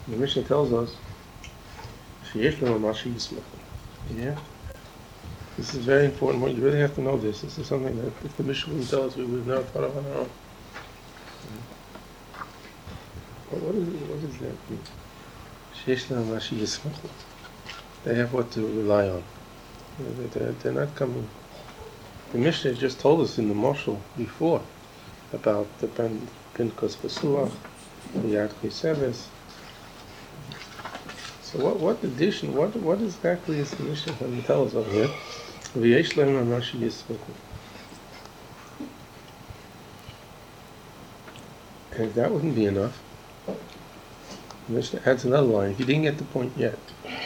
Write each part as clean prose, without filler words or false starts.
The Mishnah tells us, yeah? This is very important. You really have to know this. This is something that if the Mishnah wouldn't tell us, we would have never thought of on our own. But what does that mean? They have what to rely on. They're not coming. The Mishnah just told us in the Moshel before about the Pinchas Pesuach, the Yad Chiseves. So what addition, what exactly is the Mishnah going to tell us over here? V'yesh lehem hamashi yismachu. And if that wouldn't be enough, the Mishnah adds another line. If you didn't get the point yet,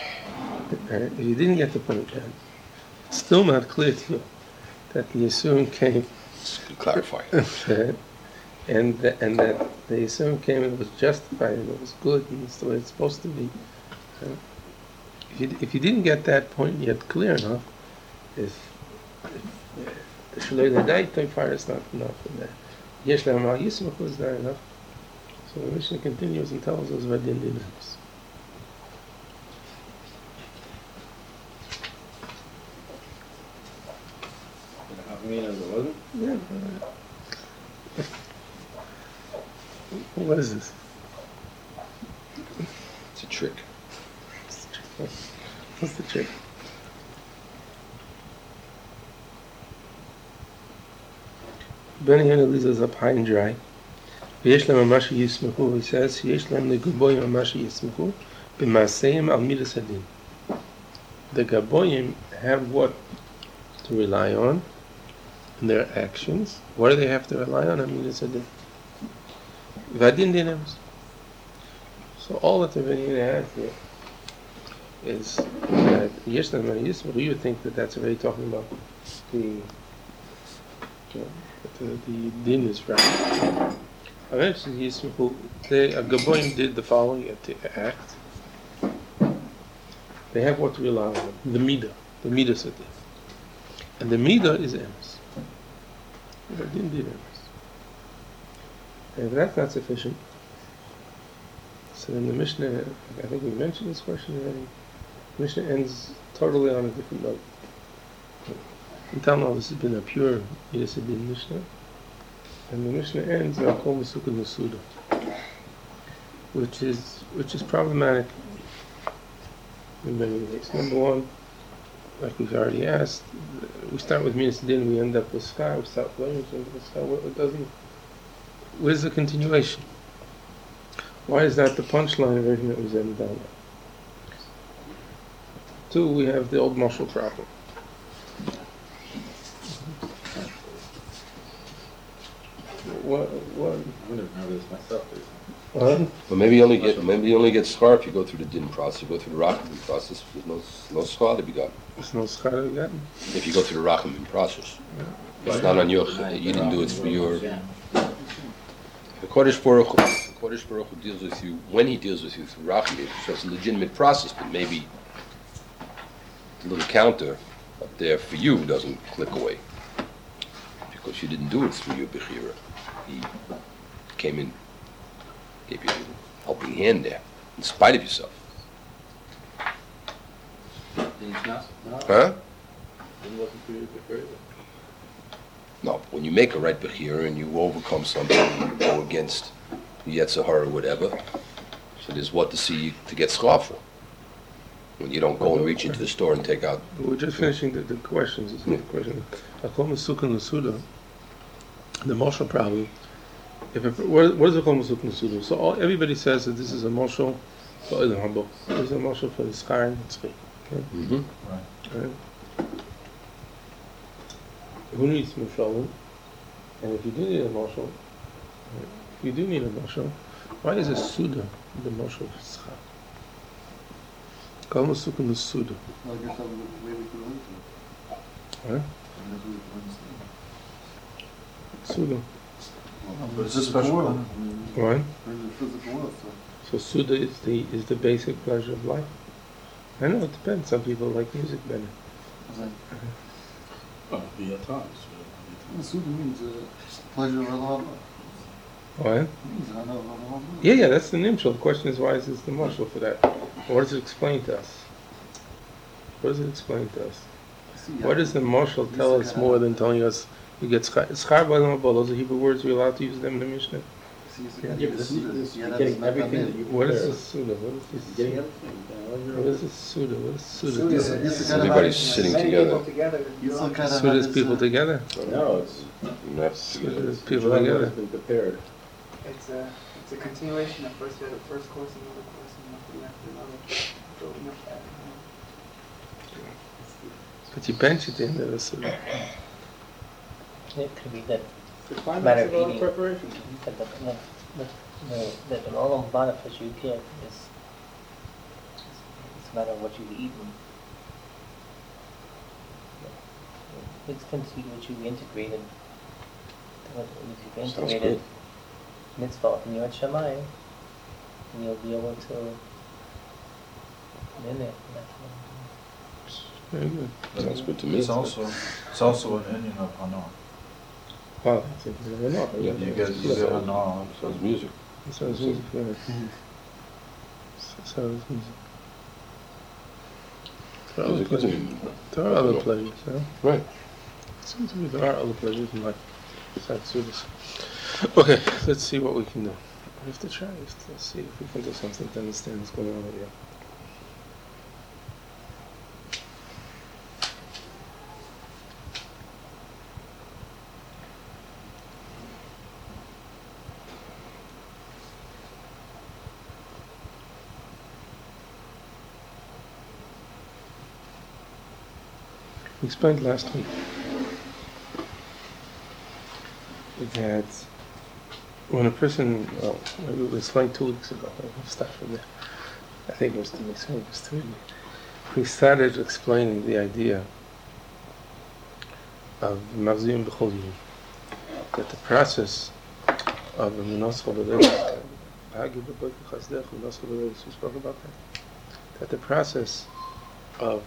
it's still not clear to you that the Yisurim came. Just to clarify. and that the Yisurim came and it was justified and it was good and it's the way it's supposed to be. If you didn't get that point yet clear enough, if the Shalei Ladai fire is not enough, and the Yesh Lehem Al Yismach was not enough, so the Mishnah continues and tells us what din is. Yeah. What is this? It's a trick. What's the trick? Ben Yehuda leaves us up high and dry. V'yesh lehem hamashi yismechu. He says, "Yesh lehem legaboyim hamashi yismechu b'maaseim al midas hadin." The gaboyim have what to rely on in their actions. What do they have to rely on? Midas hadin. V'adin dinems. So all that the Ben Yehuda has here is that Yesh lehem hamashi yismechu. You would think that that's already talking about the din is right. Eventually, the Gaboim did the following act. They have what to rely on, the midah sadin, and the midah is emes. The din did emes. And if that's not sufficient, so then the Mishnah, I think we mentioned this question already. The Mishnah ends totally on a different note. Until now, this has been a pure Yisidin Mishnah, and the Mishnah ends on Kol Mesukah Nesuda, which is problematic in many ways. Number one, like we've already asked, we start with Minas Din, we end up with Schar, we start with Lemus, we end up with Schar. Where's the continuation? Why is that the punchline of everything that was ended down there? Two, we have the old Moshel problem. What? I wouldn't know this myself. But maybe you only get schar if you go through the din process. You go through the rachamim process. There's no schar to be gotten. There's no schar to be gotten. If you go through the rachamim process, it's not on your. You didn't do it for your. The Kodesh Baruch Hu deals with you when he deals with you through rachamim. So it's a legitimate process, but maybe the little counter up there for you doesn't click away because you didn't do it through your bechira. He came in, gave you a helping hand there, in spite of yourself. Huh? No, when you make a right bechira and you overcome something, you go against Yetzer Hara or whatever, so there's what to see to get schar for. When you don't go and reach into the store and take out. We're just finishing the questions. It's not the question. Akom Mesukah Nesuda. The Moshel problem. What is a Kol Mesukah Nesuda? So everybody says that this is a Moshel for Olam Haba. This is a Moshel for the Schar and Tzvi. Okay? Right. Who needs Moshelim? And if you do need a Moshel, why is a Suda the Moshel for Schar? Kol Mesukah Nesuda. Well, I guess that's the way we could lose it. Huh? Suda. But it's a special one. Right? There's a physical will, So Suda is the basic pleasure of life. I know it depends. Some people like music better. Suda means pleasure of Allah. What? Yeah, that's the nimshal. The question is, why is this the marshal for that? What does it explain to us? What does it explain to us? What does the marshal tell us more than telling us you get schar? Schar b'adam haba. Those are Hebrew words. We're allowed to use them in the Mishnah. Yeah, but this is getting everything that you What is prepared. this suda? What is this? Getting everything. What is this suda? What is suda? This is Everybody's sitting together. Suda is people together. No, it's That's Suda is people one together. has been prepared. It's a continuation of first you had a first course, another course, and after another, building up that. But you bench it in the suda. It could be that The Matter climax of of all eating. preparation. that the olam benefits you get is it's a matter of what you've eaten. It's considered what you integrated. What you've Sounds integrated good. mitzvah in your Shamayim, and you'll be able to in it. Very good. Sounds good to me. It's also an Indian of Hana. Wow, that's it. You never know. Yeah. You get Hana. Sounds music. So it's music. Yeah. So it's music. There are other Music is pleasures. music. There are other pleasures, huh? Right. Seems to me there are other pleasures in life besides sudas. Okay, let's see what we can do. We have to try. Let's see if we can do something to understand what's going on over here. We explained last week that when a person, well, maybe we explained 2 weeks ago, we'll start from there. I think it was 2 weeks, maybe it was 3 weeks. We started explaining the idea of Mavziyim B'chol Yom, that the process of the Minos Chodesh, we spoke about that the process of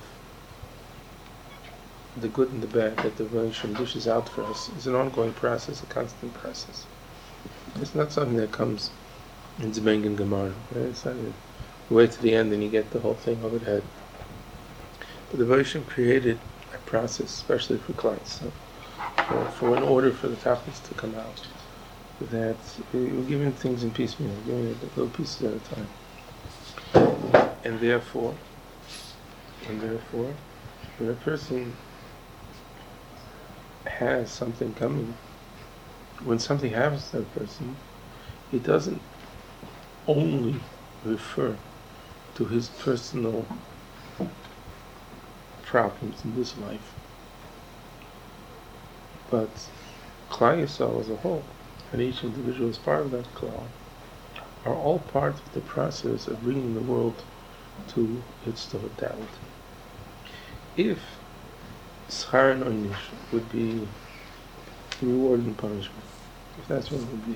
the good and the bad that the Rebbeinu dishes out for us is an ongoing process, a constant process. It's not something that comes in Zebeng and Gemara. Right? It's not you wait to the end and you get the whole thing over the head. But the Rebbeinu created a process, especially for clients, for in order for the tachlis to come out, that you're giving things in piecemeal, giving it little pieces at a time, and therefore, when a person has something coming, when something happens to that person, it doesn't only refer to his personal problems in this life, but Klal Yisrael as a whole, and each individual as part of that Klal, are all part of the process of bringing the world to its totality. If schar and oynish would be reward and punishment, if that's what it would be,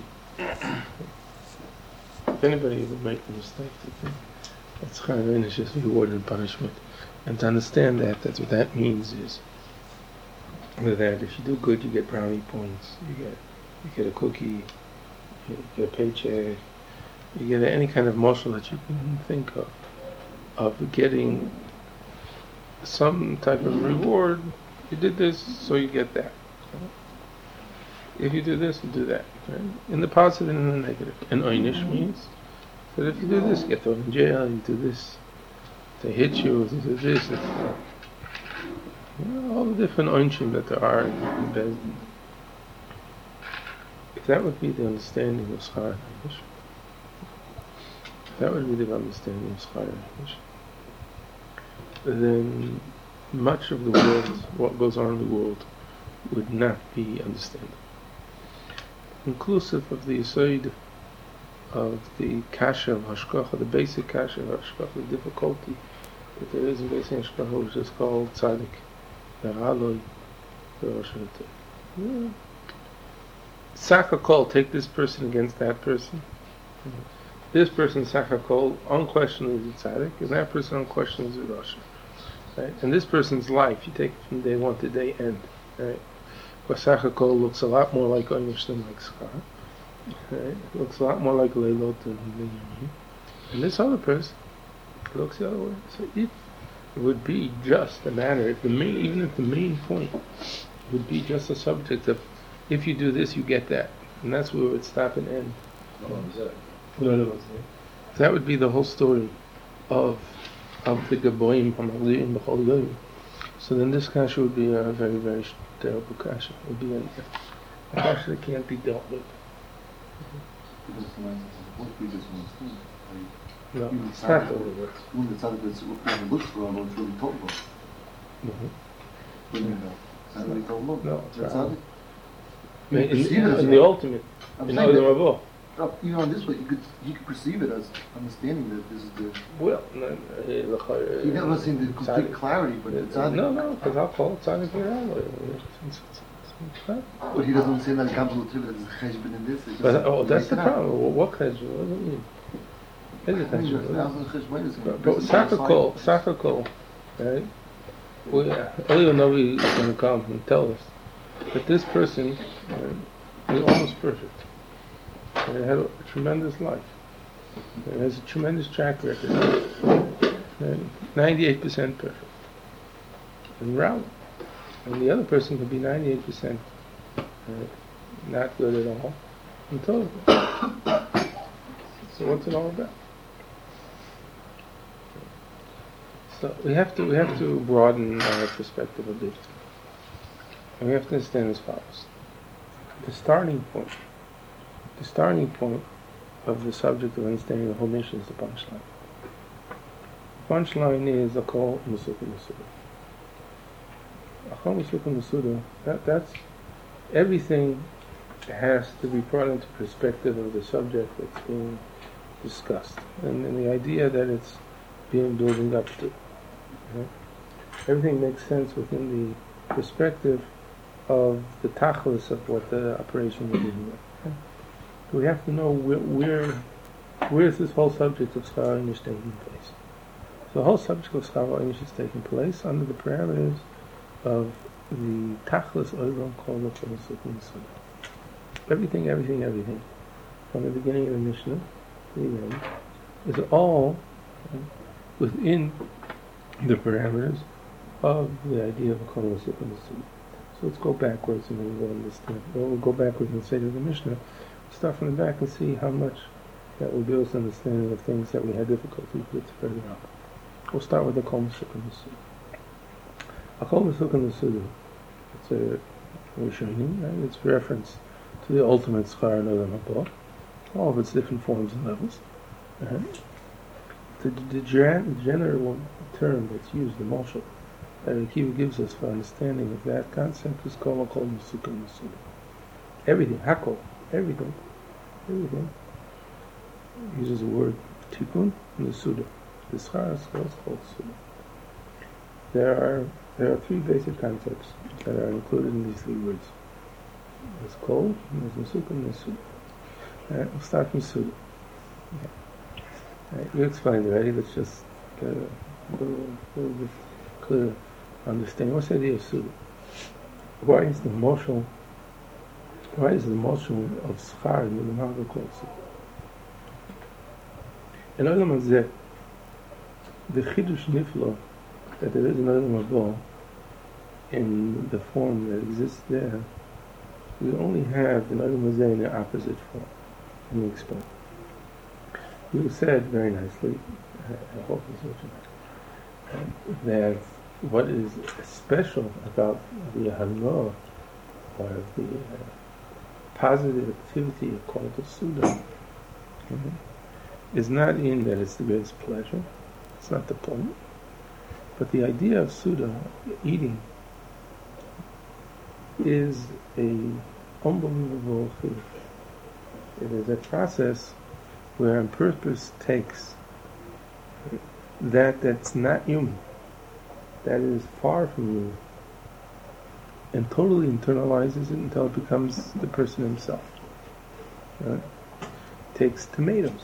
if anybody would make the mistake to think that schar and oynish is reward and punishment, and to understand that, that's what that means is that if you do good, you get brownie points, you get a cookie, you get a paycheck, you get any kind of morsel that you can think of getting some type of reward. You did this, so you get that. If you do this, you do that. Right? In the positive and in the negative. And oynish means that if you do this, you get thrown in jail. You do this, they hit you. You do this. All the different oinshim that there are in Bezdin. If that would be the understanding of schar and oynish, if that would be the understanding of schar and oynish, then much of the world, what goes on in the world, would not be understandable. Inclusive of the yesod of the kasha of hashkacha, the basic kasha of hashkacha, the difficulty that there is in basic hashkacha, which is called tzaddik, veraloi, veroshanateh. Sakakol, take this person against that person. This person, sakakol, unquestionably is a tzaddik, and that person unquestionably is a Rasha. Right? And this person's life, you take it from day one to day end. Right? Sakakol looks a lot more like oynish than like schar. Right? Looks a lot more like Leilot than Yom. And this other person looks the other way. So if it would be just a matter, if the main, even if the main point would be just a subject of, if you do this, you get that, and that's where it would stop and end. That would be the whole story of the Gaboim Hamaliyim B'chol Yoyim. So then this kasha would be a very, very terrible kasha. It would be a kasha that can't be dealt with. No, it's not the way it works. When the tzaddik is looks for what it's really talking about. It's not really talking about. No, it's The not. tzaddik. In the ultimate, I'm in saying Olam that, Haba. even on this way, you could perceive it as understanding that this is the. Well, You're not seeing the complete clarity, but the tzaddik. No, because I'll call it tzaddik v'ralo. But he doesn't understand that it comes with that it's cheshbon in this. It's But just that's the like that. problem. What cheshbon? What does it mean? Is it I mean, cheshbon? there's thousands of cheshbonos. But Sakakol, right? Eli Novi is going to come and tell us that this person is almost perfect. And it had a tremendous life. It has a tremendous track record. And 98% perfect. And round. And the other person could be 98% not good at all. Until so what's it all about? So we have to broaden our perspective a bit. And we have to understand as follows. The starting point of the subject of understanding the whole nation is the punchline. The punchline is a call Musuk Musuda. A call Musuk Musuda, that's everything has to be brought into perspective of the subject that's being discussed. And the idea that it's being building up to. Everything makes sense within the perspective of the tachlis of what the operation is doing. We have to know where is this whole subject of Schar Einish taking place. So the whole subject of Schar Einish is taking place under the parameters of the tachlis oilam called the Musuk Musuda. Everything, from the beginning of the Mishnah to the end, is all within the parameters of the idea of a Kol Musuk Musuda. So let's go backwards and then we'll understand. We'll go backwards and say to the Mishnah, start from the back and see how much that will give us understanding of things that we had difficulty with further on. We'll start with the Kol Musuk Musuda. A Kol Musuk Musuda, it's a Rishonim, right? It's reference to the ultimate Schar and Olam Haba, all of its different forms and levels. The general term that's used, the Moshe, that Akiva gives us for understanding of that concept is called Musuk Musuda. Everything, Hakol, everything, uses the word Tikkun and the Suda. The Schar is called Suda. There are three basic concepts that are included in these three words. There's Kol, there's Musuk, and there's Suda. We'll start from Suda. You explained already, let's just get a little bit clearer understanding. What's the idea of Suda? Why is the moshel of Schar in the Maharal called Suda? In Olam Hazeh, the Chidush Niflo that there is an Olam Haba in the form that exists there, we only have an Olam Hazeh in the opposite form. Let me explain. You said very nicely, I hope this is what you meant, that what is special about the Hana, or the positive activity of called the Suda, is not in that it's the greatest pleasure. It's not the point. But the idea of Suda, eating, is a unbelievable thing. It is a process where on purpose takes that's not human, that is far from human, and totally internalizes it until it becomes the person himself. Takes tomatoes.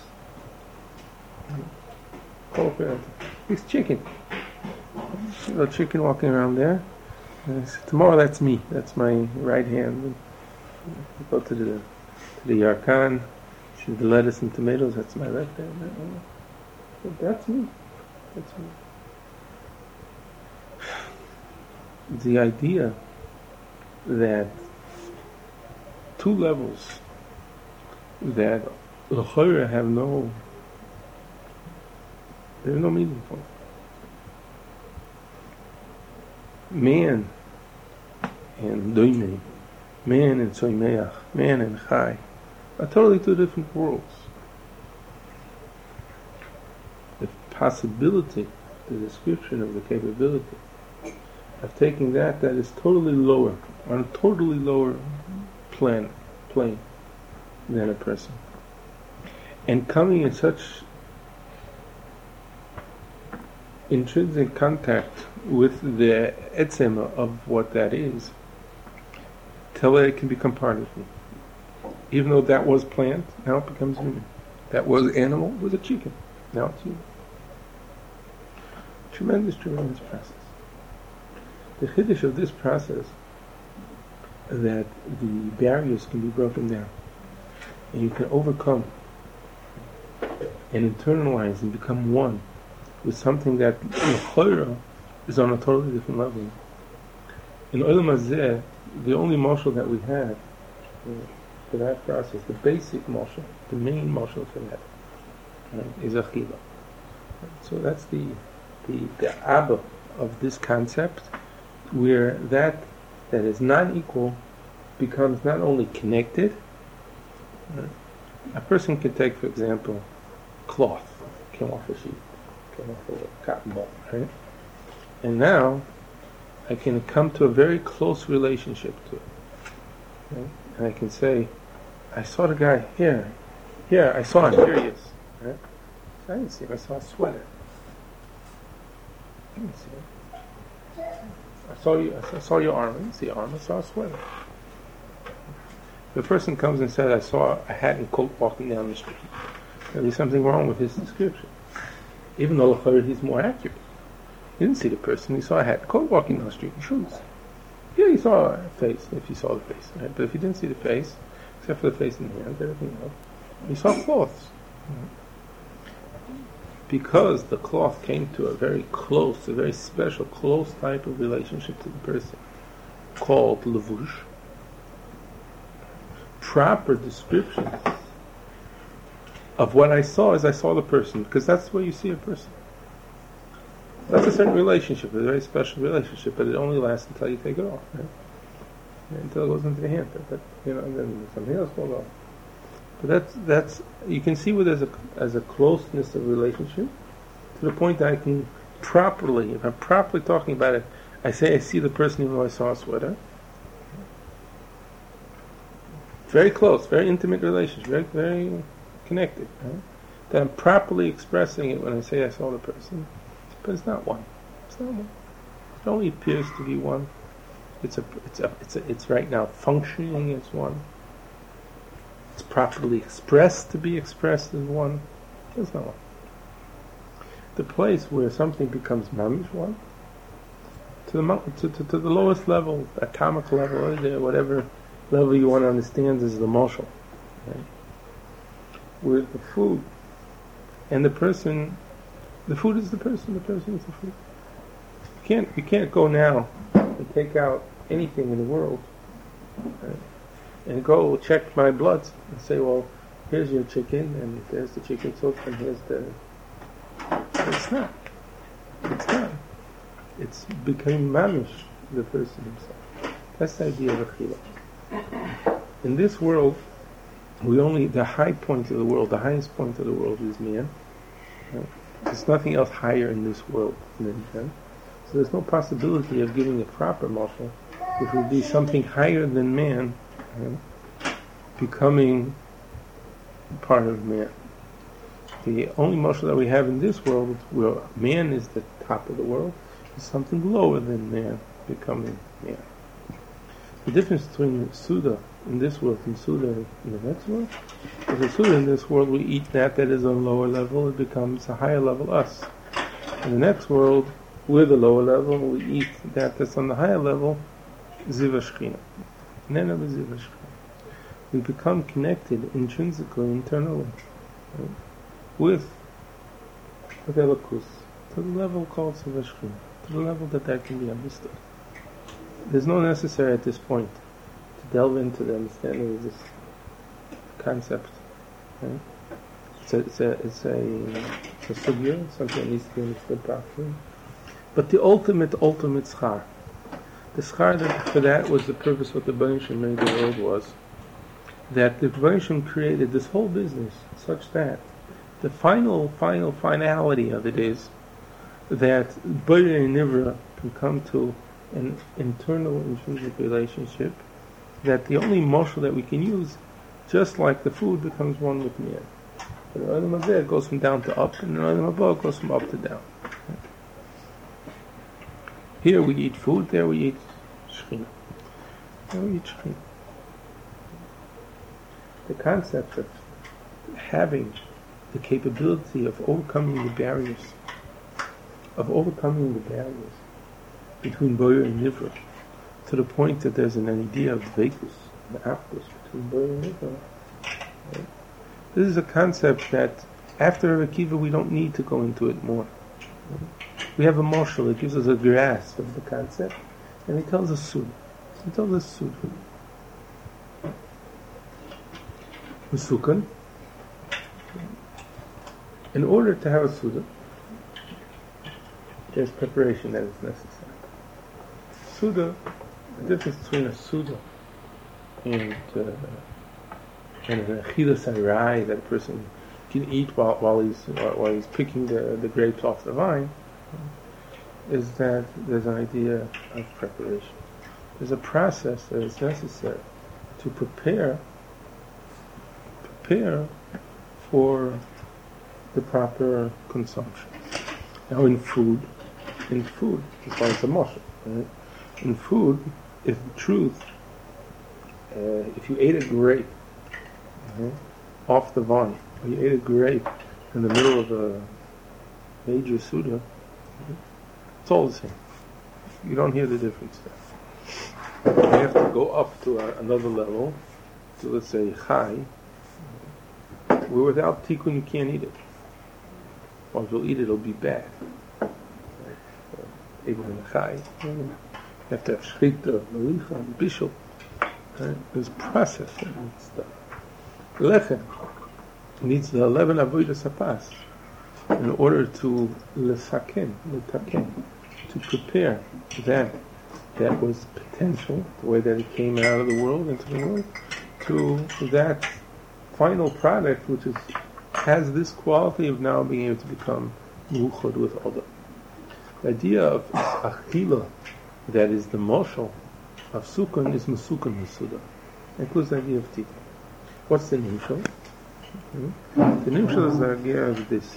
It's chicken. A chicken walking around there. Tomorrow that's me. That's my right hand. Go to the to the Yarkan, to the lettuce and tomatoes, that's my left hand. That's me. That's me. The idea that two levels that l'chorah have they're no meaningful. Man and doime, man and soimeach, man and chai, are totally two different worlds. The possibility, the description of the capability of taking that is totally lower, on a totally lower plane than a person, and coming in such intrinsic contact with the etzem of what that is, till it can become part of you. Even though that was plant, now it becomes human. That was animal, was a chicken. Now it's human. Tremendous process. The chiddush of this process, that the barriers can be broken down, and you can overcome and internalize and become one with something that l'chorah is on a totally different level. In Olam Hazeh, the only marshal that we have for that process, the basic marshal, the main marshal for that, is achila. So that's the abba of this concept, where that is non-equal becomes not only connected. A person can take, for example, cloth, came off a sheet, came off a cotton ball, right? And now I can come to a very close relationship to it. Right? And I can say, I saw the guy here, I saw him, here he is. Right? So I didn't see him, I saw a sweater. I didn't see him. I saw your arm, I didn't see your arm, I saw a sweater. If a person comes and says, I saw a hat and coat walking down the street, there'll be something wrong with his description. Even though he's more accurate. He didn't see the person, he saw a hat and coat walking down the street in shoes. Yeah, he saw a face, if he saw the face. Right? But if he didn't see the face, except for the face and the hands, everything else, he saw cloths. Because the cloth came to a very close, a very special, close type of relationship to the person, called levush, proper description of what I saw is I saw the person, because that's the way you see a person. That's a certain relationship, a very special relationship, but it only lasts until you take it off, right? Until it goes into the hand, but and then something else goes off. But that's you can see with as a closeness of relationship to the point that I can properly, if I'm properly talking about it, I say I see the person even though I saw a sweater. Very close, very intimate relationship, very, very connected. Right? That I'm properly expressing it when I say I saw the person, but it's not one. It's not one. It only appears to be one. It's right now functioning as one. It's properly expressed to be expressed as one. It's not one. The place where something becomes mamish one, to the lowest level, atomic level, whatever level you want to understand is the marshal, right? Where the food and the person, the food is the person is the food. You can't go now and take out anything in the world, right? And go check my bloods and say, well, here's your chicken, and there's the chicken soup, and here's the... It's not. It's becoming mamish, the person himself. That's the idea of achila. In this world, the high point of the world, the highest point of the world is man. Right? There's nothing else higher in this world than man. So there's no possibility of giving a proper marshal, which would be something higher than man, becoming part of man. The only marshal that we have in this world, where man is the top of the world, is something lower than man becoming man. The difference between Suda in this world and Suda in the next world is the Suda in this world, we eat that is on a lower level, it becomes a higher level us. In the next world, we're the lower level, we eat that's on the higher level, Ziva Shechina. Nena Ziva Shechina. we become connected intrinsically, internally, right, with Elokus, to the level called Savashkin, to the level that can be understood. There's no necessary at this point to delve into the understanding of this concept. Right? It's a sugya, something that needs to be understood properly. But the ultimate schar, the schar that for that was the purpose what the Rebbeinu Shem made the world was, that the Rebbeinu Shem created this whole business such that the finality of it is that Borei and Nivra can come to an internal intrinsic relationship, that the only moshel that we can use, just like the food becomes one with me. But the Olam Hazeh goes from down to up, and the Olam Haba goes from up to down. Here we eat food, there we eat Shechina. There we eat Shechina. The concept of having the capability of overcoming the barriers, between Borei and Nivra, to the point that there's an idea of dveikus, the achdus between Borei and Nivra. Right? This is a concept that after Rebbe Akiva we don't need to go into it more. Right? We have a marshal that gives us a grasp of the concept, and he tells us Suda. He tells us Suda. Mesukon. In order to have a Suda, there's preparation that is necessary. Suda, the difference between a Suda and an Achilas Harai that a person can eat while he's picking the grapes off the vine, is that there's an idea of preparation. There's a process that is necessary to prepare for the proper consumption. Now in food, as far as the moshel, right? In food, if the truth, if you ate a grape off the vine, or you ate a grape in the middle of a major Suda, it's all the same. You don't hear the difference there. You have to go up to another level, to let's say Chai, where without tikkun you can't eat it. Or if you'll eat it, it'll be bad. Even in a Chai, you have to have shchita, malicha, and bishul. There's process and stuff. Lechem needs the 11 avodas hapas in order to lesaken, to prepare that was potential, the way that it came out of the world into the world, to that final product which has this quality of now being able to become muchad with Oda. The idea of achila, that is the moshel of Sukkon, is Mesukon Mesuda. It includes the idea of Tika. What's the nimshal? The nimshal is the idea of this.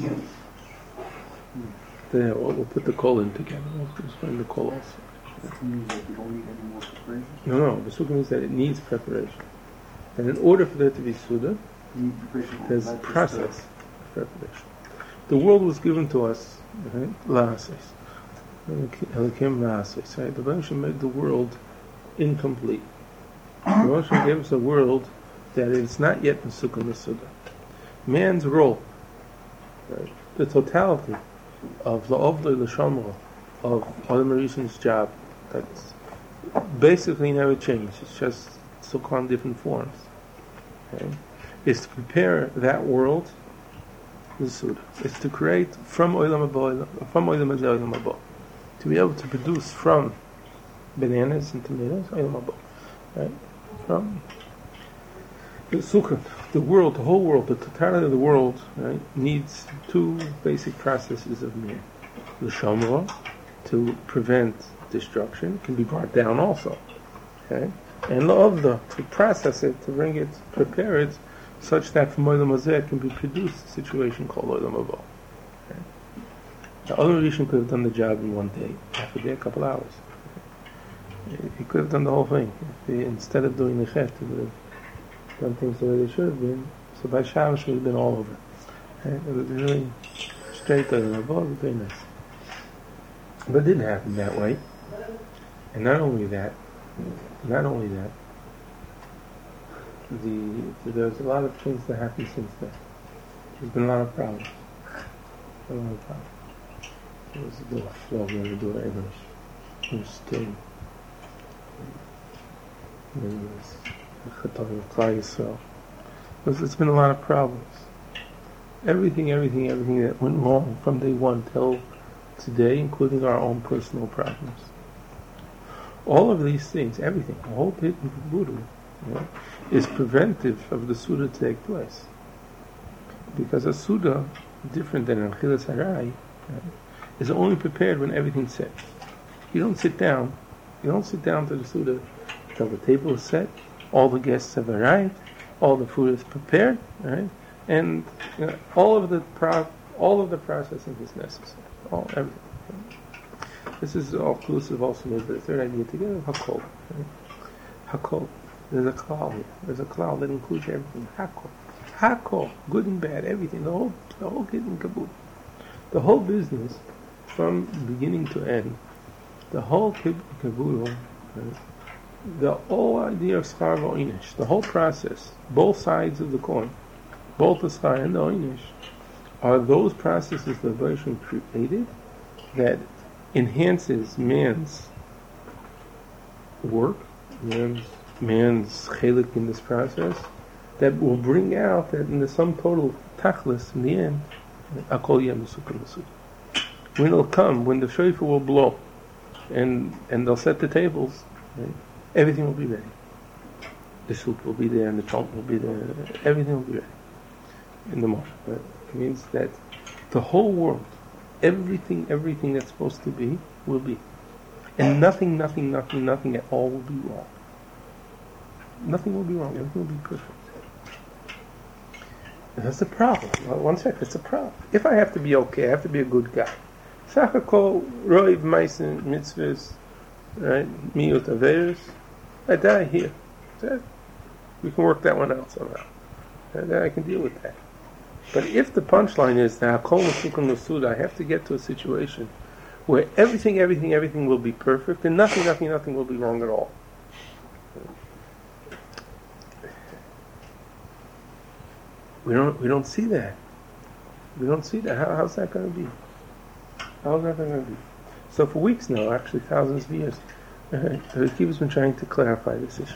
We'll put the kol in together. We'll explain the kol also. Means that we don't need any more preparation? No, the Sukkon means that it needs preparation. And in order for there to be Suda, there's a process of preparation. The world was given to us, la'ases. Elikim la'ases, right? The Rebbeinu Shem made the world incomplete. The Rebbeinu Shem gave us a world that is not yet Mesukon Mesuda. Man's role, right? The totality of La'ovlei L'Shamra, of Adam Rishon's job, that's basically never changed. It's just took on different forms. Okay? Is to prepare that world, the Suda. It's to create from Olam Hazeh Olam Haba, to be able to produce from bananas and tomatoes Olam Haba, right? From the Sukkot, the world, the whole world, the totality of the world, right, needs two basic processes of man. The Shamra, to prevent destruction, can be brought down also. Okay? And La'avda, to process it, to bring it, prepare it, such that from Olam Hazeh can be produced a situation called Olam Haba. Okay? The other Rishon could have done the job in one day, half a day, a couple hours. He could have done the whole thing. Instead of doing the chet, he would have done things the way they should have been. So by Shabbos it would have been all over. Okay? It would be really straight Olam Haba, very nice. But it didn't happen that way. And not only that, there's a lot of things that happened since then. There's been a lot of problems. A lot of problems. There was the flow of the door English. There was still. There was Chatov of Klal Yisrael. It's been a lot of problems. Everything that went wrong from day one till today, including our own personal problems. All of these things, everything, the whole pit and voodoo, is preventive of the Suda to take place. Because a Suda, different than an Achilas Harai, is only prepared when everything's set. You don't sit down to the Suda until the table is set, all the guests have arrived, all the food is prepared, right? And all of the processing is necessary. Everything. This is all inclusive also with the third idea together, Hakol. Right? Hakol. There's a klal here. There's a klal that includes everything. Hakol. Hakol. Good and bad, everything. The whole kit and caboodle. The whole business, from beginning to end, the whole kit and caboodle, right? The whole idea of schar v'oinish, the whole process, both sides of the coin, both the schar and the oinish, are those processes that Hashem created that enhances man's work, man's chelik in this process, that will bring out that in the sum total tachlis in the end, akol yem mesukah. When it'll come, when the shofar will blow, and they'll set the tables, right? Everything will be ready. The soup will be there, and the chomp will be there. Everything will be ready in the morning. But it means that the whole world, everything that's supposed to be, will be. And nothing at all will be wrong. Nothing will be wrong. Everything will be perfect. And that's the problem. Well, one second, that's the problem. If I have to be okay, I have to be a good guy. Sachakol, roiv, maisen, mitzvahs, right? Miyot averis. I die here. We can work that one out somehow. And I can deal with that. But if the punchline is that Hakol Mesukah L'Suda, I have to get to a situation where everything will be perfect, and nothing will be wrong at all. We don't see that. We don't see that. How's that going to be? How's that going to be? So for weeks now, actually thousands of years, Akiva's been trying to clarify this issue.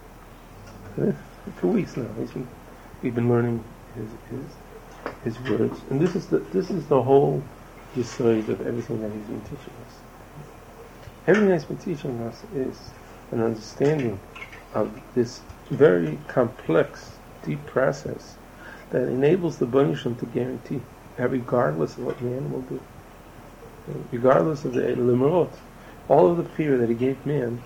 For weeks now, we've been learning his words, and this is the whole yesod of everything that he's been teaching us. Everything that he's been teaching us is an understanding of this very complex, deep process that enables the Banishim to guarantee that regardless of what man will do, regardless of the Limrot, all of the fear that he gave man,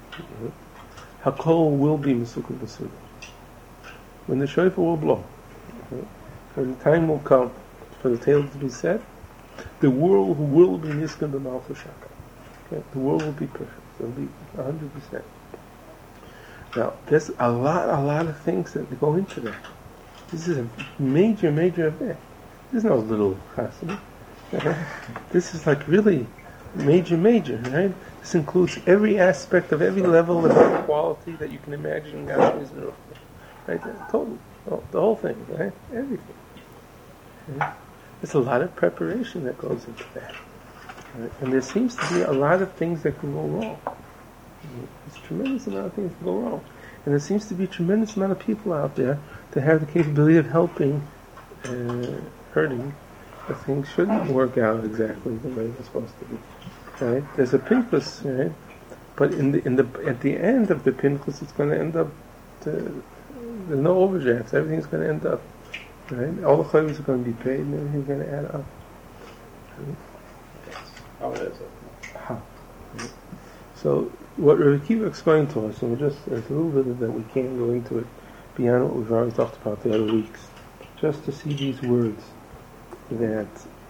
Hakol will be Mesukah L'Suda. When the shofar will blow, when the time will come for the table to be set, the world will be Niskan B'Malchus Shaka. The world will be perfect. It'll be 100%. Now, there's a lot of things that go into that. This is a major event. There's no little chassid. This is like really major, right? This includes every aspect of every level of every quality that you can imagine in God's Israel. Right? Total. The whole thing, right? Everything. Okay? There's a lot of preparation that goes into that. Right? And there seems to be a lot of things that can go wrong. There's a tremendous amount of things that go wrong. And there seems to be a tremendous amount of people out there that have the capability of helping, hurting, that things shouldn't work out exactly the way they're supposed to be. Right? There's a pinchas, right? But at the end of the pinchas, it's going to end up. There's no overdrafts. Everything's going to end up. Right? All the chayvus are going to be paid, and everything's going to add up. Right? How it is. How? Right? So what Rabbi Akiva explained to us, and there's a little bit of that we can't go into it beyond what we've already talked about the other weeks, just to see these words that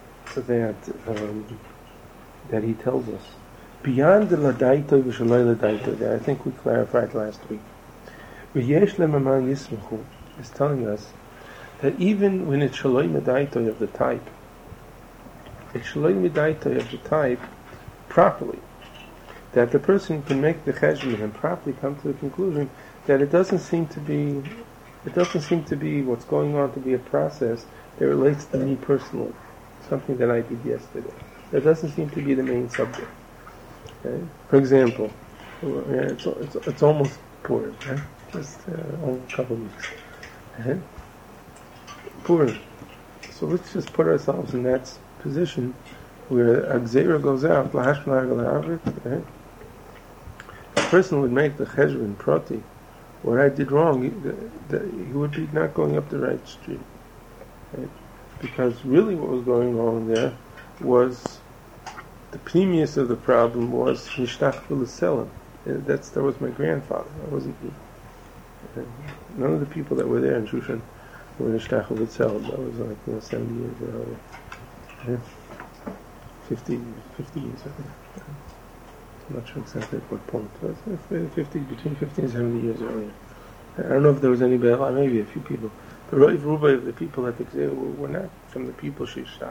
he tells us. Beyond the ladaito v'shaloi ladaito, that I think we clarified last week. V'yesh lemaman yismachu is telling us that even when it's shaloi medaito of the type, it's shaloi medaito of the type properly, that the person can make the cheshbon and properly come to the conclusion that it doesn't seem to be what's going on to be a process that relates to me personally, something that I did yesterday. That doesn't seem to be the main subject. Okay? For example, it's almost Purim, right? Just only a couple of weeks. Okay? Purim. So let's just put ourselves in that position where a gzeira goes out, right? A person would make the cheshbon prati. What I did wrong, he would be not going up the right street. Right? Because really what was going on there was the premise of the problem was nishtach v'leselim. That was my grandfather. I wasn't. None of the people that were there in Shushan were nishtach v'leselim. That was like 70 years earlier. Yeah. 50 years earlier. I'm not sure exactly at what point. Between 50 and 70 years earlier. I don't know if there was any, maybe a few people. The Roiv Rubai of the people at the Gzeir were not from the people Shishach.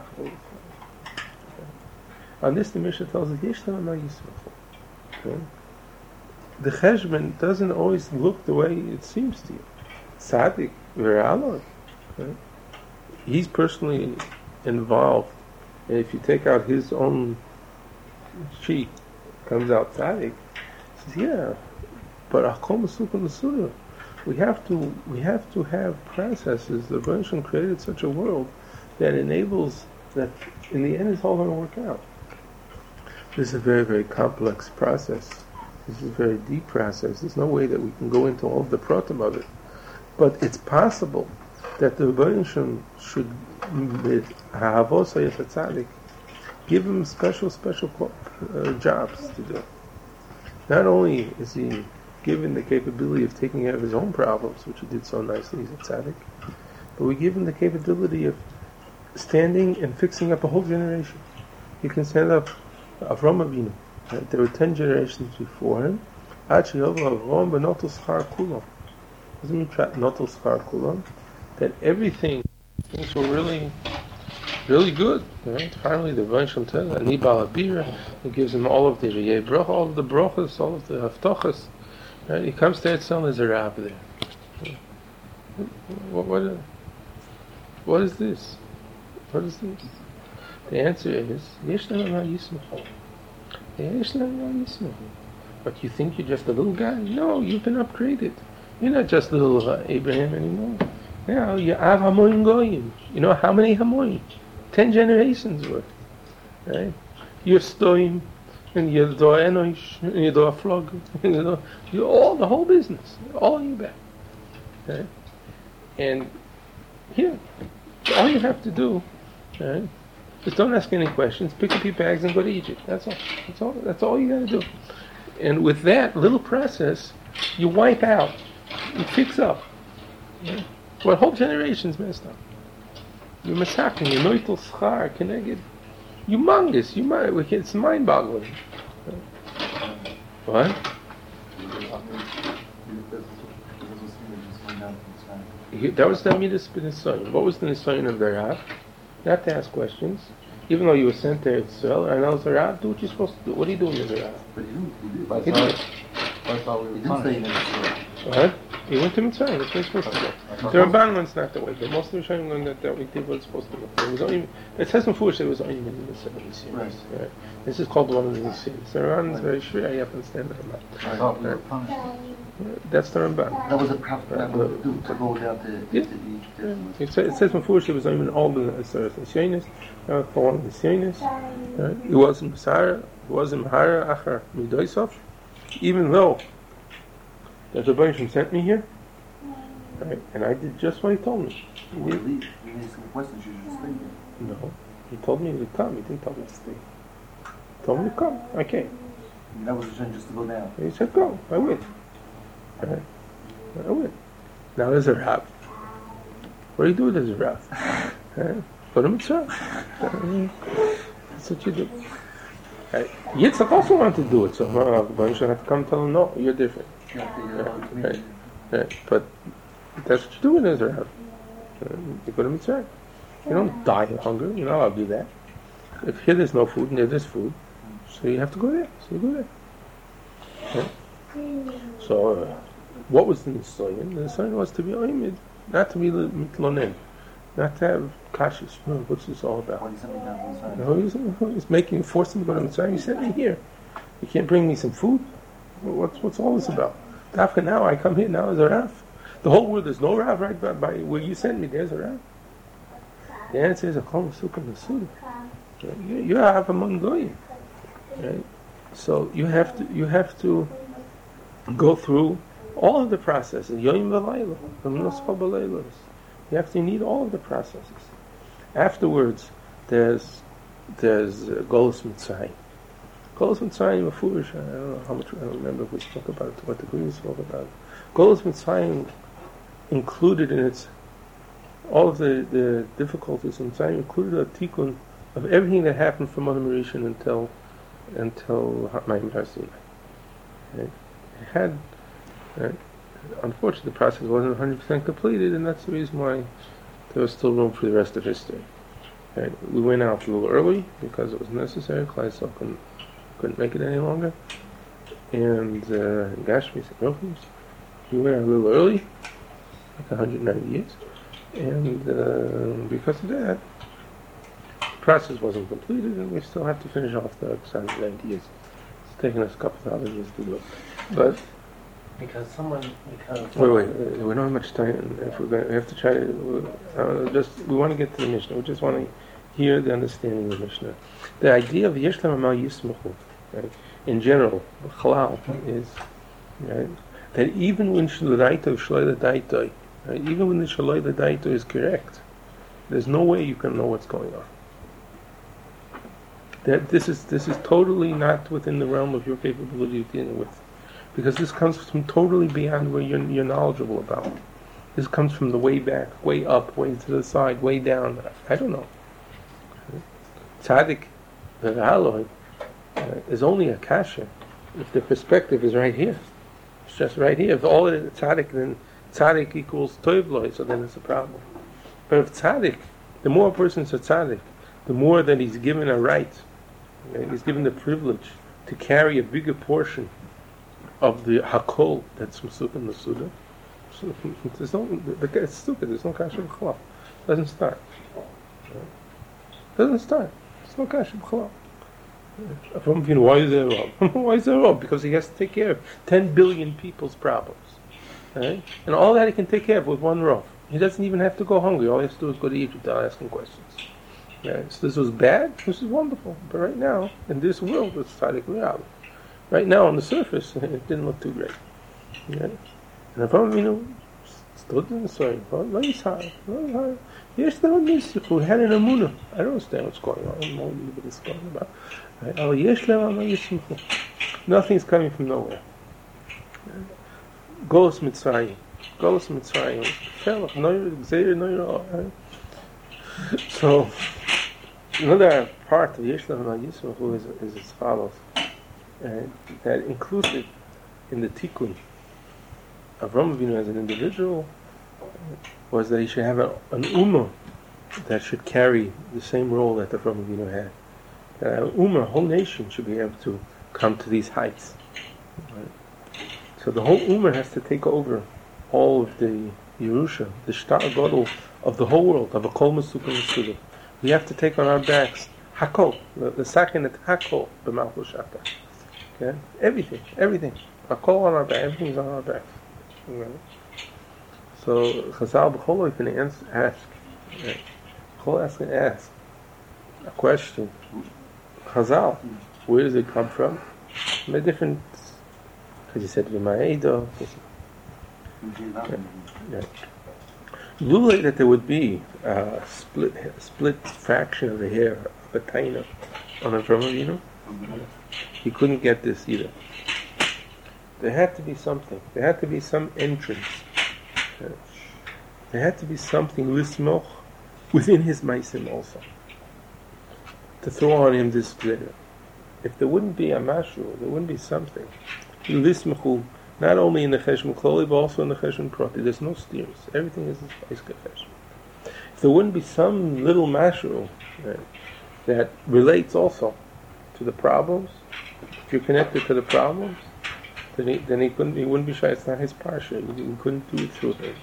On this, the Mishnah tells us, Yeshlam ma yismach. The cheshbon doesn't always look the way it seems to you. Tzaddik, v'ra'alor. He's personally involved. And if you take out his own sheet, comes out tzaddik. He says, yeah, but achol mesukah l'surah. We have to have processes. The Rebbe Shalom created such a world that enables that in the end it's all going to work out. This is a very, very complex process. This is a very deep process. There's no way that we can go into all of the pratim of it. But it's possible that the Rebbe Shalom should, with ha'avos hayat tzaddik, give him special jobs to do. Not only is he given the capability of taking care of his own problems, which he did so nicely, he's a tzaddik, but we give him the capability of standing and fixing up a whole generation. He can stand up Avram Avinu. Right? There were 10 generations before him. Doesn't mean notel schar kulam, that everything, things were really, really good. Right? Finally, the Rebbe Shalom tells Ani Bal Habira, he gives him all of the Riyei Bracha, all of the brachas, all of the haftachas. Right? He comes to Eretz Yisrael, there's a Rav there. What is this? What is this? The answer is Yesh Lema Ma Yismachu. Yesh Lema Ma Yismachu. But you think you're just a little guy? No, you've been upgraded. You're not just little Abraham anymore. Now you're Av Hamoyim Goyim. You know how many Hamoyim? 10 generations worth. Right? You're Stoim, and you're Dor Enosh, and you're Dor Flog, and you're all, the whole business. All you back. Right? And here, all you have to do, right, is don't ask any questions, pick up your bags and go to Egypt. That's all. That's all you got to do. And with that little process, you wipe out, you fix up. Right? What whole generation's messed up. You're massacring, you're noitel schar, keneged. Humongous, it's mind-boggling. What? That was the Midas B'Nisayon. What was the Nisayon of the Rav? Not to ask questions. Even though you were sent there to Israel, and I was the Rav, do what you're supposed to do. What are you doing in the Rav? But But he I thought we were didn't say punished. that. What? He went to Mitzrayim, that's what he's supposed to do. The Ramban one's not that way, but most of the Rishonim learned that we did what it's supposed to do. It was only, it says in Fush it was only in the 70 series. Right. This is called one of the series. The Ramban is very sure, I happen to stand there. I thought we were punished. That's the Ramban. That was a prophet that would do to go down to Yeah. Egypt. It says in Fush it was only in all the Nisyonis, for one of the Nisyonis. It wasn't Masara, it wasn't Mahara, Achar, Midoisov, even though that the Rebbe sent me here, right? And I did just what he told me. You want to leave. You need some questions, you should stay there. No, he told me to come. He didn't tell me to stay. He told me to come. I came. And that was just to go down. And he said, "Go." I went. Right? I went. Now there's a Rav. What do you do with this Rav? Right? Put him in charge. That's what you do. Right? Yitzchak also wanted to do it, so I should have to come tell him, "No, you're different." Right. But that's what you do in Israel. You put them inside. You don't die of hunger. You're not allowed to do that. If here there's no food and there there's food, so you have to go there. So you go there. Right? So What was the Nisayan? The Nisayan was to be oimid, not to be mitlonen, not to have kashis. No, what's this all about? When he sent me down to the side. No, he's making, forcing me to go to Mitzrayim. He sent me here. You can't bring me some food? What's all this about? After now, I come here, now there's a Rav. The whole world, there's no Rav right by where you sent me, there's a Rav. The answer is a Kol Mesukah Mesuda. You have among Goyim. Right? So you have to go through all of the processes. Yoyim v'layla, v'mnoscha b'laylos. You need all of the processes. Afterwards, there's Golus Mitzrayim. Golus Mitzrayim, Mefurish, I don't know how much, I don't remember if we spoke about it, what the Greeks spoke about it. Golus Mitzrayim included in its, all of the difficulties in Mitzrayim included a tikkun of everything that happened from Adam Rishon until Ma'im Har Sinai. Right? It had, right? Unfortunately, the process wasn't 100% completed, and that's the reason why there was still room for the rest of history. Right? We went out a little early because it was necessary. Klal Yisrael couldn't make it any longer, and Gashmis and Rochis, we went out a little early, like 190 years, and because of that, the process wasn't completed, and we still have to finish off the 190 years. It's taken us a couple thousand years to do it, but. Because Wait, we don't have much time. If we have to try to, we want to get to the Mishnah. We just want to hear the understanding of the Mishnah. The idea of Yesh Lem Amal Yismuchu, right, in general, Chalal, is right, that even when Shlodaito, Shlodaito, right, even when the Shlodaito is correct, there's no way you can know what's going on. That this is totally not within the realm of your capability of dealing with. Because this comes from totally beyond where you're knowledgeable about. This comes from the way back, way up, way to the side, way down. I don't know. Tzaddik, the Aloi, is only a kasha if the perspective is right here. It's just right here. If all it is tzaddik, then tzaddik equals toivloi, so then it's a problem. But if tzaddik, the more a person's a tzaddik, the more that he's given a right, he's given the privilege to carry a bigger portion of the hakol that's Mesukah Mesuda. It's stupid. There's no kasha b'chalal. Doesn't start. There's no kasha b'chalal. Why is there wrong? Why is there wrong? Because he has to take care of 10 billion people's problems, right? And all that he can take care of with one row. He doesn't even have to go hungry. All he has to do is go to Egypt and ask him questions. Right? So this was bad. This is wonderful. But right now, in this world, it's tzaddik reality. Right now, on the surface, it didn't look too great. Yeah. And Avraham Avinu stood in the soil. Lo Yishar. Yesh Le'am Yismuchu. He had an emunah. I don't understand what's going on. I don't know what it's going about. Oh, Yesh Le'am Yismuchu. Nothing's coming from nowhere. Golus Mitzrayim. Felach. Gzeir Noir. So, another part of Yesh Le'am Yismuchu is as follows. That included in the tikkun of Avraham Avinu as an individual was that he should have an ummah that should carry the same role that Avraham Avinu had. That an ummah, a whole nation, should be able to come to these heights. Right? So the whole ummah has to take over all of the Yerusha, the shtar gadol of the whole world, of a kol mesukah mesuda. We have to take on our backs hakol, the second at hakol b'malchus shata. Okay? Everything. A call on our back. Everything's on our back. Right? So Chazal B'chol can ask. B'chol can ask a question. Chazal, where does it come from? From a different. Because he said V'ma'edo. Lulay that there would be a split fraction of the hair of a taina on a Avraham Avinu. He couldn't get this either. There had to be something. There had to be some entrance. There had to be something lismoch within his meisim also to throw on him this glitter. If there wouldn't be a mashu, there wouldn't be something. Lismochu, not only in the cheshbon kloli, but also in the cheshbon prati. There's no steers. Everything is a cheshbon. If there wouldn't be some little mashu that relates also to the problems, if you're connected to the problems, then he wouldn't be shy. It's not his parsha. He couldn't do it through him.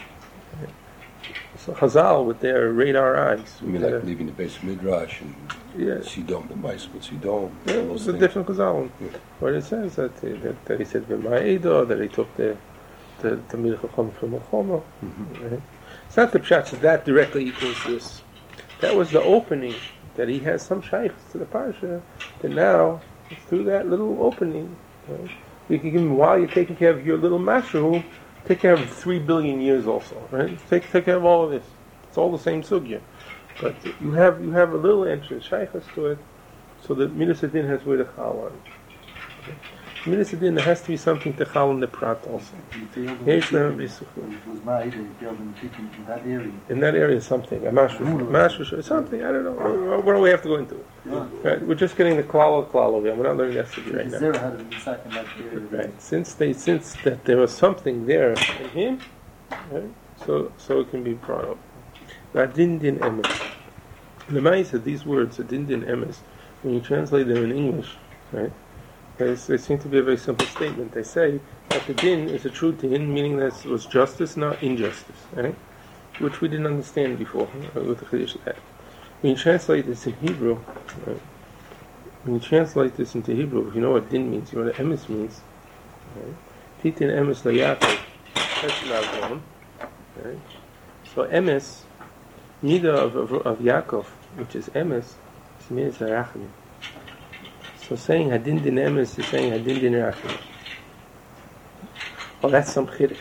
So Chazal, with their radar eyes, I mean, like leaving the base of Midrash and Sidom, the mice with Sidom. Yeah, it was a different Chazal. Where it says that he said V'ma'edo, that he took the Tamir Chacham from Chacham. Right? It's not the pshat that directly equals this. That was the opening, that he has some shaykhs to the parsha, that now, through that little opening, right, you can give him, while you're taking care of your little mashu, take care of 3 billion years also, right? Take care of all of this. It's all the same sugya. But you have a little entrance, shaykhs to it, so that Midas Adin has where to chal on. Midas Adin, there has to be something to chal in the prat also. It was my idea, in that area. In that area, something, a mashrush, something, I don't know. What do we have to go into? Right? We're just getting the klal over here. We're not learning that study right now. Zero had a second in that area. Right. Since that there was something there in him, right? So it can be brought up. Adin din emes. The Ma'isa, these words, adin din emes, when you translate them in English, right? They seem to be a very simple statement. They say that the din is a true din, meaning that it was justice, not injustice, right? Which we didn't understand before with the Chiddush of that. When you translate this in Hebrew, right? When you translate this into Hebrew, if you know what din means, you know what emes means, right? Titin emes laYaakov, that's not wrong, right? So emes, midah of Yaakov, which is emes, means rachmim. So saying hadin din emes is saying hadin din rachmim. Oh, that's some chiddush.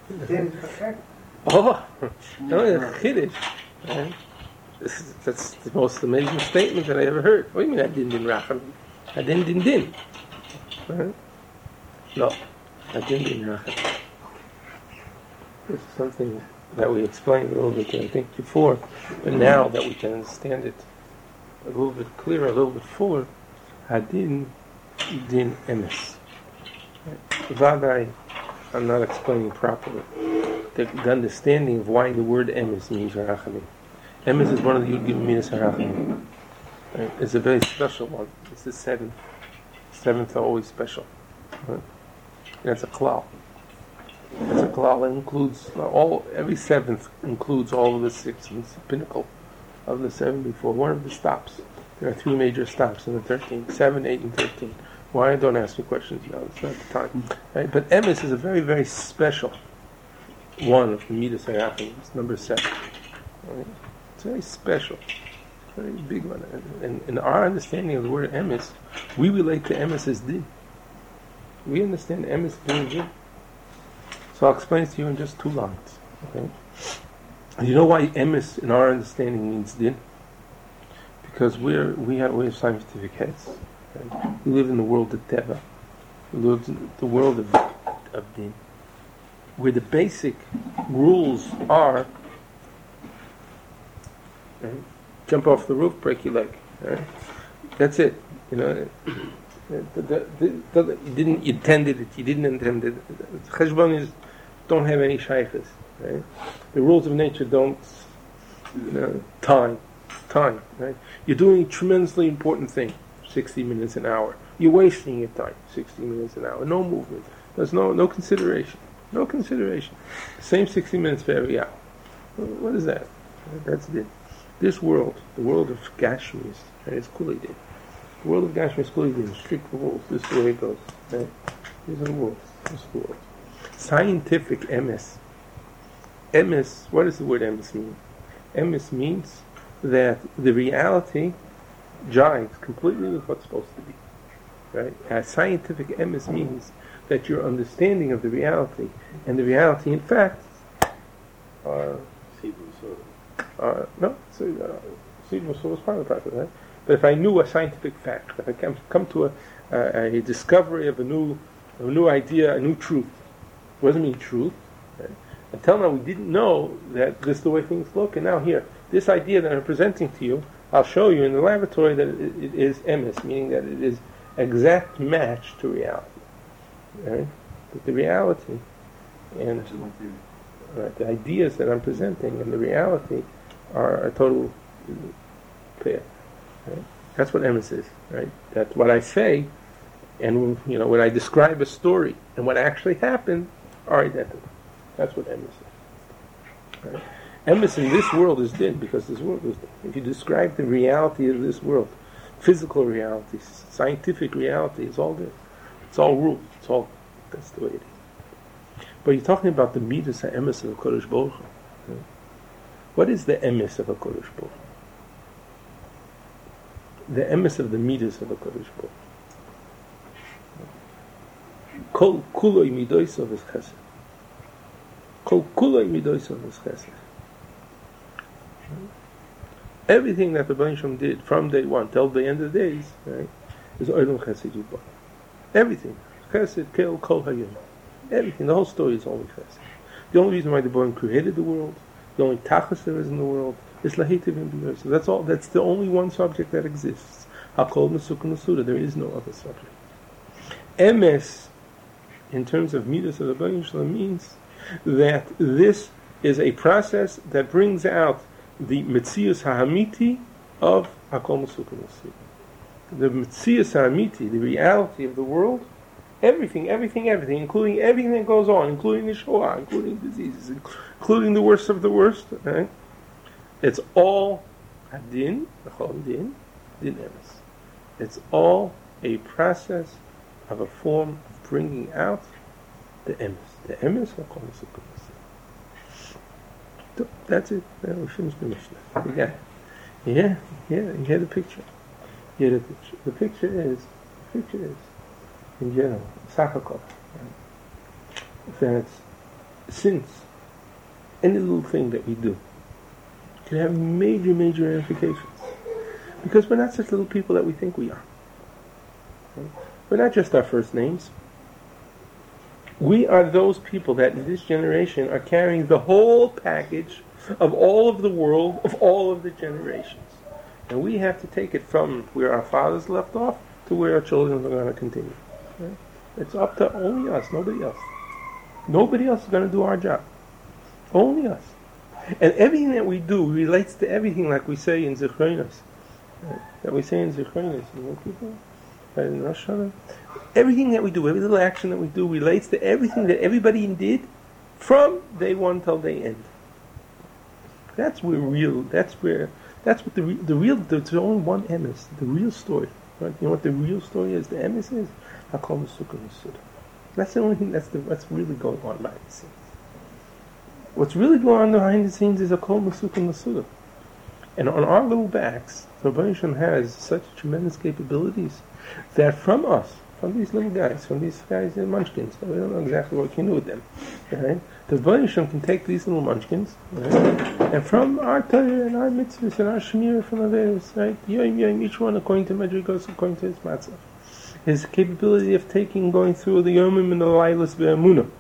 Oh, no, chiddush. Right? That's the most amazing statement that I ever heard. What do you mean hadin din rachmim? Hadin din din. Right? No, hadin din rachmim. This is something that we explained a little bit, I think, before, but now that we can understand it a little bit clearer, a little bit fuller, hadin din emes. Vadai, I'm not explaining properly. The understanding of why the word emes means rachamim. Emes is one of the Yud Gimel Midas HaRachamim. It's a very special one. It's the seventh. Seventh are always special. Right? And it's a klal. It's a klal that includes every seventh includes all of the six. It's the pinnacle of the seven before. One of the stops. There are 3 major stops in the 13. 7, 8, and 13. Why? Don't ask me questions now. It's not the time. Right? But emes is a very, very special one of the Midas HaRachamim. It's number 7. Right? It's very special. Very big one. And in our understanding of the word emes, we relate to emes as din. We understand emes being din. So I'll explain it to you in just 2 lines. Okay? You know why emes in our understanding means din? Because we have scientific heads. Okay? We live in the world of teva. We live in the world of din, where the basic rules are: right? Jump off the roof, break your leg. Right? That's it. You know, you didn't intend it. You didn't intend it. Cheshbonis don't have any shaykhs. Right? The rules of nature don't. Time. Right? You're doing a tremendously important thing. 60 minutes an hour. You're wasting your time. 60 minutes an hour. No movement. There's no consideration. No consideration. Same 60 minutes for every hour. What is that? That's it. This world, the world of Gashmis, is Kulidin. The world of Gashmis is Kulidin. Strict rules. This is the way it goes. Right? These are the rules. This is the world. Scientific emes. Emes, what does the word emes mean? Emes means that the reality jives completely with what's supposed to be. Right? As scientific emes means that your understanding of the reality and the reality, in fact, are no. Seedmus was part of the process, right? But if I knew a scientific fact, if I come to a discovery of a new idea, a new truth, it doesn't mean truth. Right? Until now, we didn't know that this is the way things look, and now here, this idea that I'm presenting to you, I'll show you in the laboratory that it is emes, meaning that it is exact match to reality. Right? But the reality and the ideas that I'm presenting and the reality are a total pair. Right? That's what emes is. Right? That what I say And when I describe a story and what actually happened are identical. That's what emes is. Right? Emes in this world is din, because this world is din. If you describe the reality of this world, physical reality, scientific reality, it's all good. It's all ruled. That's the way it is. But you're talking about the midas ha'emes of a Kodesh Baruch Hu. Right? What is the emes of a Kodesh Baruch Hu? The emes of the midas of a Kodesh Baruch Hu. Kol kuloi midoisav is chesed. Kol kuloi midoisav is chesed. Everything that the Baruch Shem did from day one till the end of the days, right, is olam chesed yibah. Everything. Chesed, kel, kol hayom. Everything. The whole story is only chesed. The only reason why the Baruch created the world, the only tachlis there is in the world, is lahitiv and biyos. So that's all. That's the only one subject that exists. Hakol mesuk nesuda. There is no other subject. Emes, in terms of midas of the Baruch Shem, means that this is a process that brings out the Metzius Ha'amiti of Hakol Mesuk Nesuda. The Metzius Ha'amiti, the reality of the world, everything, including everything that goes on, including the Shoah, including diseases, including the worst of the worst, right? It's all Din Din Emes. It's all a process of a form of bringing out the Emes. The Emes Hakol Mesuk Nesuda. That's it. We finished the Mishnah. You got it. Yeah. You get the picture. The picture is, in general, Sakakov. That since any little thing that we do can have major ramifications, because we're not such little people that we think we are. We're not just our first names. We are those people that in this generation are carrying the whole package of all of the world, of all of the generations. And we have to take it from where our fathers left off to where our children are going to continue. Right? It's up to only us, nobody else. Nobody else is going to do our job. Only us. And everything that we do relates to everything, like we say in Zichronos. Right? That we say in Zichronos. You know, people? In Rosh Hashanah. Everything that we do, every little action that we do relates to everything that everybody did from day one till day end. That's what the real, there's only one emes, the real story. Right? You know what the real story is? The emes is Hakol Mesuk Nesuda. That's the only thing that's really going on behind the scenes. What's really going on behind the scenes is Hakol Mesuk Nesuda. And on our little backs, the Baruch Shem has such tremendous capabilities that from us, from these little guys, from these guys in munchkins, we don't know exactly what we can do with them, right? The Baruch Shem can take these little munchkins, right? And from our Torah and our mitzvahs and our shemir from Averis, right? Yom, each one according to Madrigos, according to his matzah. His capability of going through the Yomim and the Lailas Be'emunah,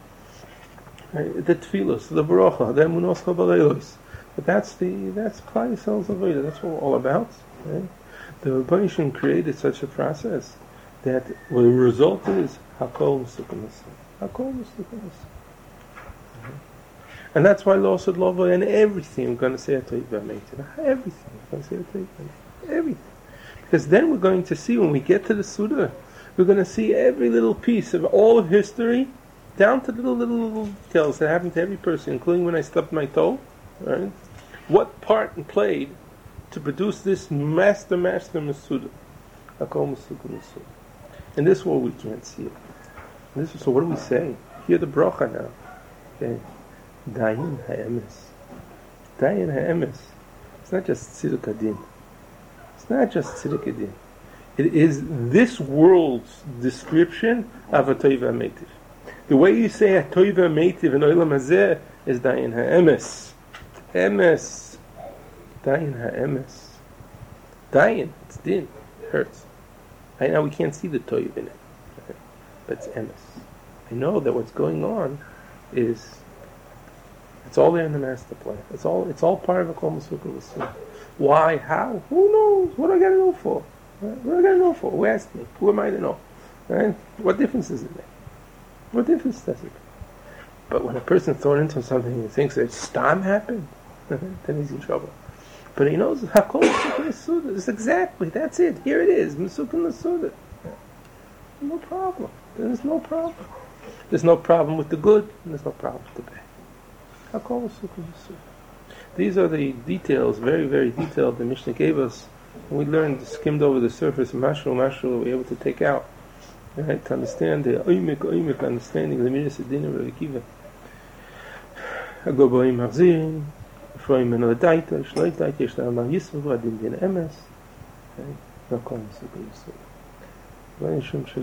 right? The Tfilos, the Barocha, the Emunos Chabaleilos. But that's Klal Yisrael's Avodah. That's what we're all about, right? The Baruch Shem created such a process that the result is Hakol Mesuk Nesuda. Hakol Mesuk Nesuda. And that's why Lo Sod Lo and everything we're going to say at Toiv V'Ameitiv. Everything we're going to say at Toiv V'Ameitiv. Everything. Because then we're going to see, when we get to the Suda, we're going to see every little piece of all of history, down to little details that happen to every person, including when I stubbed my toe, right? What part it played to produce this master Masuda. Hakol Mesuk Nesuda. In this world we can't see it. So what do we say? Hear the bracha now. Okay. Dayin ha'emes. Dayin ha'emes. It's not just tziduk hadin. It's not just tziduk hadin. It is this world's description of a toiv ha'meitiv. The way you say a toiv ha'meitiv in olam hazeh is dayin ha'emes. Emes. Dayin ha'emes. Dayin. It's din. It hurts. Right now we can't see the toiv in it. Okay? But it's emes. I know that what's going on is it's all there in the master plan. It's all part of a Hakol Mesuk Nesuda. Why? How? Who knows? What do I got to know for? Right? What do I got to know for? Who asked me? Who am I to know? Right? What difference does it make? What difference does it make? But when a person's thrown into something and thinks that stam happened, then he's in trouble. But he knows Hakol Mesuk Nesuda. It's exactly, that's it. Here it is. Mesuk Nesuda. No problem. There's no problem. There's no problem with the good, and there's no problem with the bad. Hakol Sukkah Yisur. These are the details, very, very detailed, the Mishnah gave us. And we learned, skimmed over the surface, mashal, we were able to take out, right, to understand the oimik understanding of the Midas Adin of Rabbi Akiva. Agoboim Machzirin, Ephraim and Odaita, Shloit Daita, Yeshna Amar Yisrael, Adin Din Emes, Hakol Sukkah Yisur. We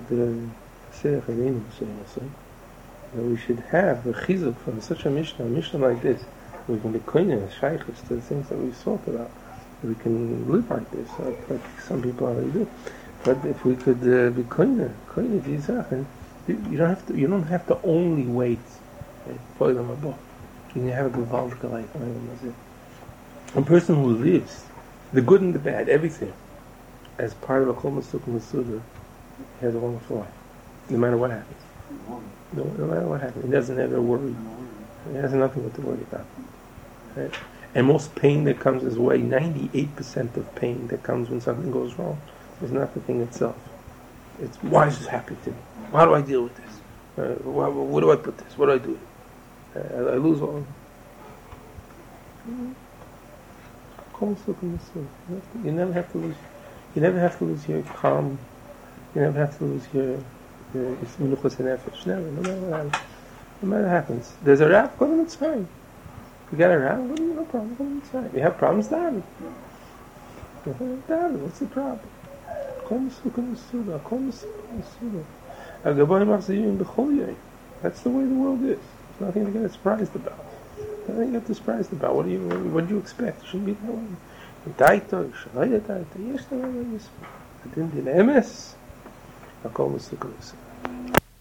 should have a chizuk from such a Mishnah like this. We can be koine, shaykhs to the things that we spoke about. We can live like this, like some people already do. But if we could be koine these sachen, you don't have to only wait for them above. You can have a gewaltige life. A person who lives the good and the bad, everything, as part of a kol masuk masuda, has a wonderful life, no matter what happens. No matter what happens, he doesn't have to worry. He has nothing to worry about. Right? And most pain that comes his way, 98% of pain that comes when something goes wrong, is not the thing itself. It's why is this happening to me? How do I deal with this? Where do I put this? What do I do? I lose all. You never have to lose. You never have to lose your calm. You never have to lose your minuchas nefesh. Never, no matter what happens. No matter what happens. There's a rap, go to Mitzrayim. You got a rap, no problem, go to Mitzrayim. You have problems, David. What's the problem? That's the way the world is. There's nothing to get surprised about. Nothing to get surprised about. What do you expect? It shouldn't be that way. Daita, Shaloya Daita, Yesh Daita, Yisrael. Adin Din Emes. Hakol Sukkah Yisur.